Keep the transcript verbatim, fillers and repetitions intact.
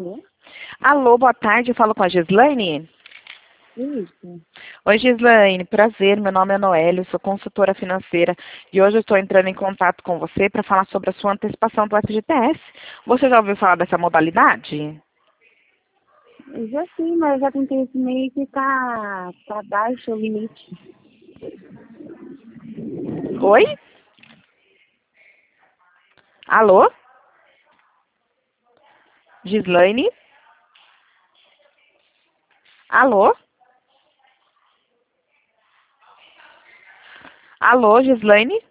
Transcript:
Alô? Alô, boa tarde, eu falo com a Gislaine. Isso. Oi, Gislaine, prazer, meu nome é Noélio, sou consultora financeira e hoje eu estou entrando em contato com você para falar sobre a sua antecipação do F G T S. Você já ouviu falar dessa modalidade? Eu já sim, mas eu já tentei esse meio que tá, tá baixo o limite. Oi? Alô? Gislaine? Alô? Alô, Gislaine?